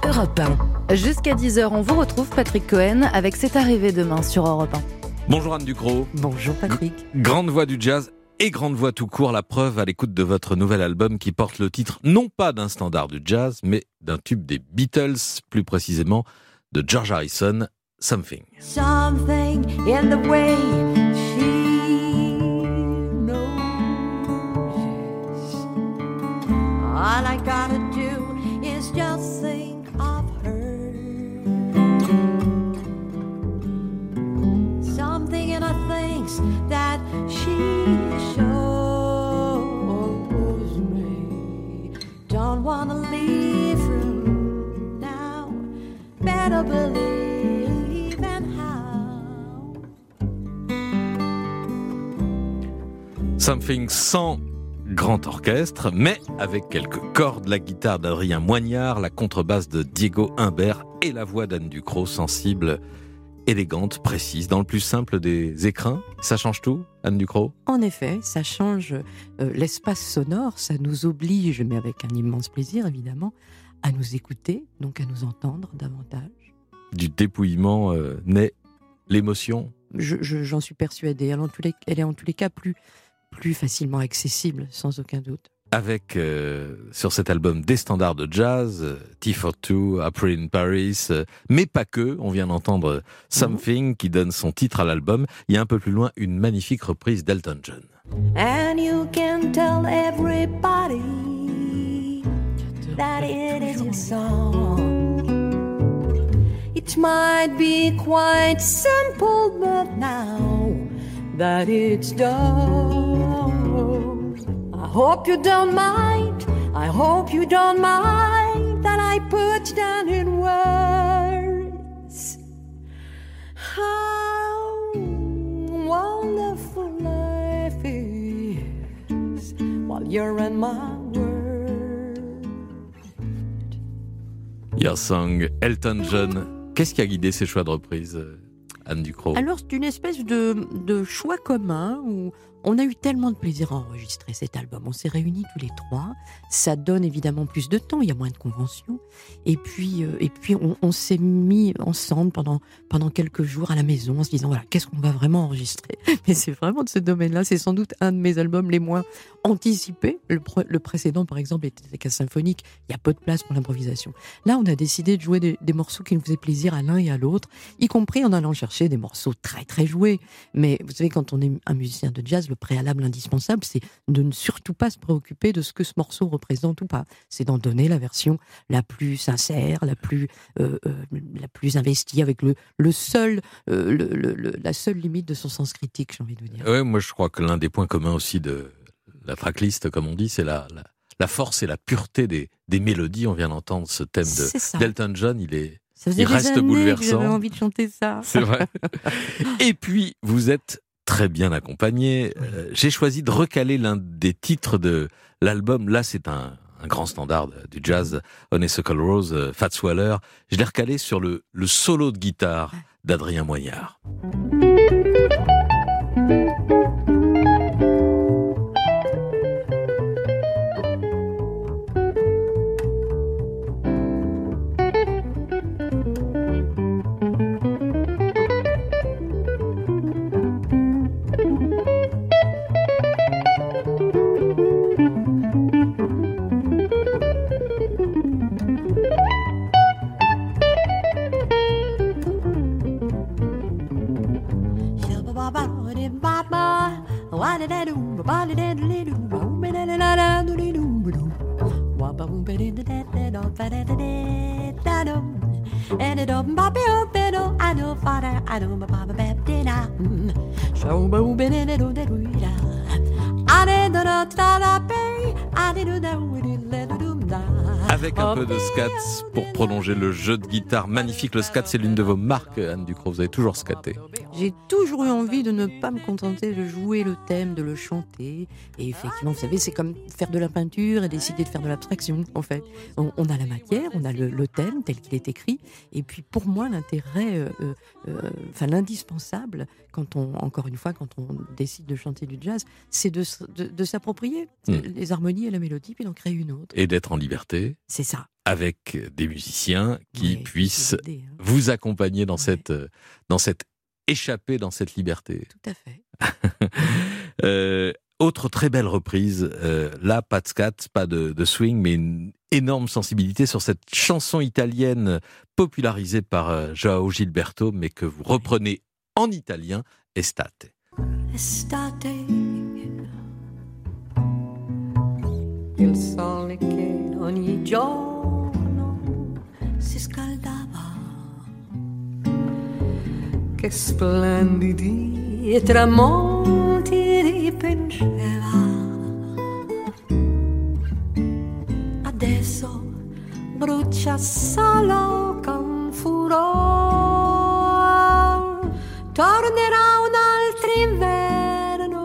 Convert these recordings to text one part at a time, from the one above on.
Europe 1. Jusqu'à 10h, on vous retrouve, Patrick Cohen, avec C'est arrivé demain sur Europe 1. Bonjour Anne Ducrot. Bonjour Patrick. Grande voix du jazz et grande voix tout court, la preuve à l'écoute de votre nouvel album qui porte le titre non pas d'un standard du jazz, mais d'un tube des Beatles, plus précisément de George Harrison, Something. Something in the way she knows. All I gotta do is just think of her. Something in her things that she shows me. Don't wanna leave her now. Better believe and how. Something sans grand orchestre, mais avec quelques cordes, la guitare d'Adrien Moignard, la contrebasse de Diego Humbert et la voix d'Anne Ducrot, sensible, élégante, précise, dans le plus simple des écrins. Ça change tout, Anne Ducrot ? En effet, ça change l'espace sonore, ça nous oblige, mais avec un immense plaisir évidemment, à nous écouter, donc à nous entendre davantage. Du dépouillement naît l'émotion. J'en suis persuadée. Elle est en tous les cas plus facilement accessible, sans aucun doute. Avec, sur cet album, des standards de jazz, Tea for Two, April in Paris, mais pas que. On vient d'entendre Something qui donne son titre à l'album. Il y a un peu plus loin une magnifique reprise d'Elton John. And you can tell everybody that it is your song. It might be quite simple, but now that it's done, I hope you don't mind that I put down in words how wonderful life is while you're in my world. Your Song, Elton John. Qu'est-ce qui a guidé ces choix de reprise, Anne Ducrot ? Alors, c'est une espèce de choix commun où on a eu tellement de plaisir à enregistrer cet album. On s'est réunis tous les trois. Ça donne évidemment plus de temps, il y a moins de conventions. Et puis on s'est mis ensemble pendant quelques jours à la maison en se disant, voilà, qu'est-ce qu'on va vraiment enregistrer ? Mais c'est vraiment de ce domaine-là. C'est sans doute un de mes albums les moins anticipés. Le précédent, par exemple, était qu'un symphonique. Il y a peu de place pour l'improvisation. Là, on a décidé de jouer des morceaux qui nous faisaient plaisir à l'un et à l'autre, y compris en allant chercher des morceaux très, très joués. Mais vous savez, quand on est un musicien de jazz, le préalable indispensable, c'est de ne surtout pas se préoccuper de ce que ce morceau représente ou pas. C'est d'en donner la version la plus sincère, la plus investie, avec la seule limite de son sens critique, j'ai envie de vous dire. Ouais, moi je crois que l'un des points communs aussi de la tracklist, comme on dit, c'est la force et la pureté des mélodies. On vient d'entendre ce thème d'Elton John, il reste bouleversant. J'avais envie de chanter ça. C'est vrai. Et puis, vous êtes très bien accompagné. J'ai choisi de recaler l'un des titres de l'album. Là, c'est un grand standard du jazz, Honeysuckle Rose, Fats Waller. Je l'ai recalé sur le solo de guitare d'Adrien Moignard. Avec un peu de scat pour prolonger le jeu de guitare magnifique. Le scat, c'est l'une de vos marques, Anne Ducrot. Vous avez toujours scatté. J'ai toujours eu envie de ne pas me contenter de jouer le thème, de le chanter. Et effectivement, vous savez, c'est comme faire de la peinture et décider de faire de l'abstraction, en fait. On a la matière, on a le thème tel qu'il est écrit. Et puis, pour moi, l'intérêt, l'indispensable, quand on décide de chanter du jazz, c'est de s'approprier les harmonies et la mélodie, puis d'en créer une autre. Et d'être en liberté. C'est ça. Avec des musiciens qui Ouais, puissent c'est l'idée, hein. vous accompagner dans Ouais. cette échappée, dans cette liberté. Tout à fait. Autre très belle reprise, là, pas de scat, pas de swing, mais une énorme sensibilité sur cette chanson italienne popularisée par Joao Gilberto, mais que vous reprenez en italien, Estate. Estate, il sole che ogni giorno si scaldava, che splendidi tramonti dipingeva. Adesso brucia solo con furor, tornerà un altro inverno,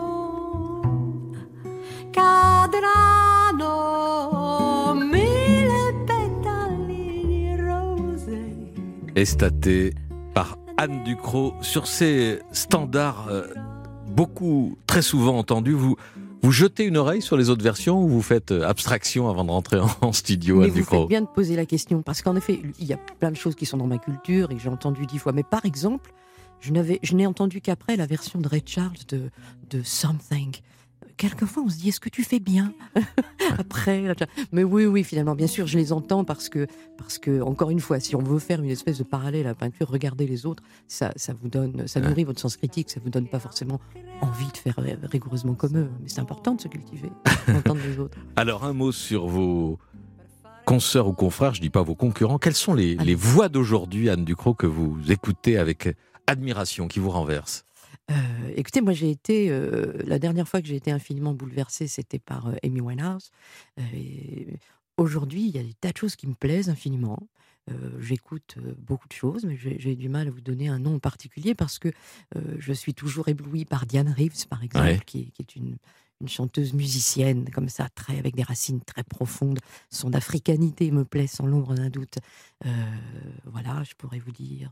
cadranno mille petali di rose. Estate par Anne Ducrot. Sur ces standards beaucoup, très souvent entendus, vous jetez une oreille sur les autres versions ou vous faites abstraction avant de rentrer en studio, Mais Anne vous Ducrot? faites bien de poser la question, parce qu'en effet, il y a plein de choses qui sont dans ma culture et que j'ai entendu 10 fois. Mais par exemple, je n'ai entendu qu'après la version de Ray Charles de Something. Quelquefois, on se dit, est-ce que tu fais bien après? Mais oui, finalement, bien sûr, je les entends parce que, encore une fois, si on veut faire une espèce de parallèle à la peinture, regardez les autres, ça vous donne, ça nourrit votre sens critique, ça vous donne pas forcément envie de faire rigoureusement comme eux. Mais c'est important de se cultiver, d'entendre les autres. Alors, un mot sur vos consoeurs ou confrères, je dis pas vos concurrents. Quelles sont les voix d'aujourd'hui, Anne Ducrot, que vous écoutez avec admiration, qui vous renversent? Écoutez, moi j'ai été, la dernière fois que j'ai été infiniment bouleversée, c'était par Amy Winehouse. Et aujourd'hui, il y a des tas de choses qui me plaisent infiniment. J'écoute beaucoup de choses, mais j'ai du mal à vous donner un nom en particulier parce que je suis toujours éblouie par Diane Reeves, par exemple, Ouais. qui est une chanteuse musicienne, comme ça, avec des racines très profondes. Son africanité me plaît sans l'ombre d'un doute. Voilà, je pourrais vous dire...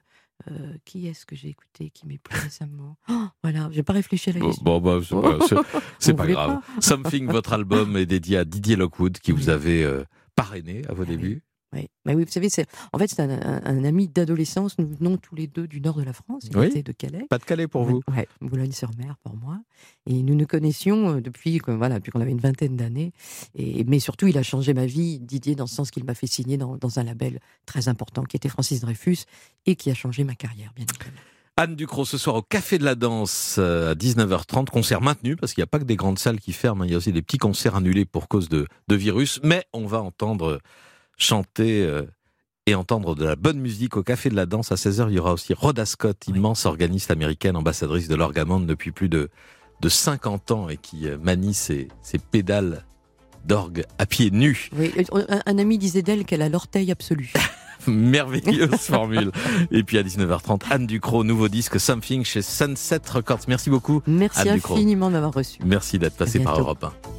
qui est-ce que j'ai écouté qui m'est plu récemment? Voilà, j'ai pas réfléchi à la question. Bon, c'est Vous pas voulez grave. pas Something, votre album est dédié à Didier Lockwood, qui vous Oui. avait parrainé à vos Ah oui. débuts. Oui. Bah oui, vous savez, c'est un ami d'adolescence. Nous venons tous les deux du nord de la France. Il Oui. était de Calais. Pas de Calais pour vous? Ouais, Boulogne-sur-Mer pour moi. Et nous nous connaissions depuis qu'on avait une vingtaine d'années. Mais surtout, il a changé ma vie, Didier, dans ce sens qu'il m'a fait signer dans un label très important qui était Francis Dreyfus et qui a changé ma carrière, bien évidemment. Anne Ducrot, ce soir au Café de la Danse à 19h30, concert maintenu, parce qu'il n'y a pas que des grandes salles qui ferment, il y a aussi des petits concerts annulés pour cause de virus, mais on va entendre chanter et entendre de la bonne musique au Café de la Danse. À 16h, il y aura aussi Rhoda Scott, immense organiste américaine, ambassadrice de l'Orgamond depuis plus de 50 ans et qui manie ses pédales d'orgue à pieds nus. Oui, un ami disait d'elle qu'elle a l'orteil absolu. Merveilleuse formule. Et puis à 19h30, Anne Ducrot, nouveau disque Something chez Sunset Records. Merci beaucoup. Merci Anne Ducrot. infiniment de m'avoir reçu. Merci d'être passé par bientôt. Europe 1.